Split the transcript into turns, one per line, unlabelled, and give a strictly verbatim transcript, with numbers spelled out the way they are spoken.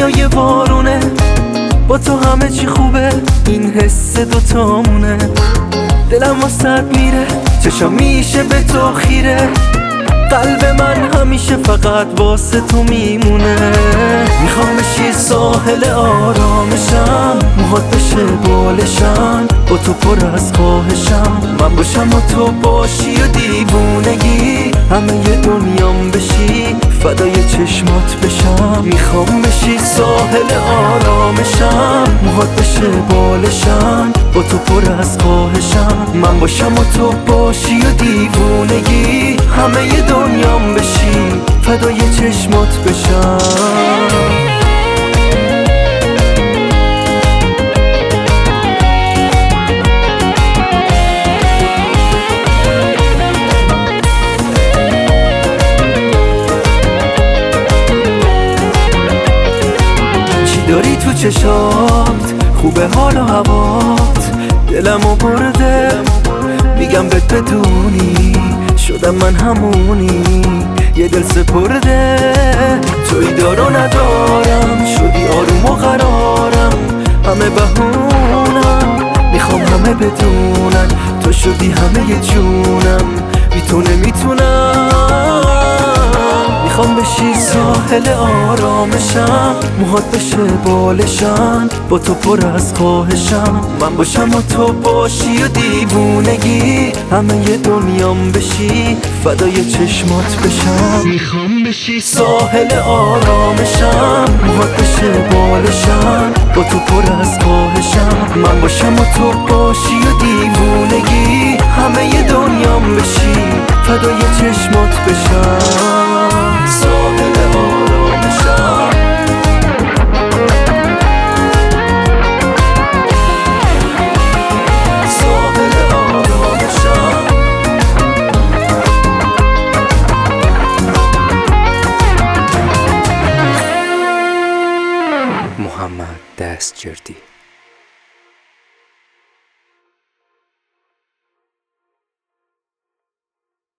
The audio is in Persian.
فضای بارونه، با تو همه چی خوبه، این حس دوتامونه. دلم واسه میره، چشم میشه به تو خیره، قلب من همیشه فقط واسه تو میمونه. میخوام بشی ساحل آرامشم، موهات بشه بالشم، با تو پر از خواهشم. من باشم و تو باشی و دیوونگی همه ی دنیام بشی، فدای چشمات بشم. میخوام بشی ساحل آرامشم، موهات بشه بالشم، با تو پر از خواهشم. من باشم و تو باشی و دیوونگی همه ی دنیام بشی، فدای چشمات بشم. داری تو چشات خوبه حال و هوات، دلمو برده میگم بهت بدونی، شدم من همونی یه دل سپرده. توی دارو ندارم، شدی آروم و قرارم، همه بهونم میخوام همه بدونن، تو شدی همه ی جونم، بی تو نمیتونم. میخوام بشی ساحل آرامشم، موهات بشه بالشم، با تو پر از خواهشم. من باشم و تو باشی و دیوونگی همه ی دنیام بشی، فدای چشمات بشم. میخوام بشی ساحل آرامشم، موهات بشه بالشم، با تو پر از خواهشم. من باشم و تو باشی و دیوونگی همه ی دنیام بشی، فدای چشمات بشم. ساحل آرامشم، ساحل آرامشم. محمد دستجردی.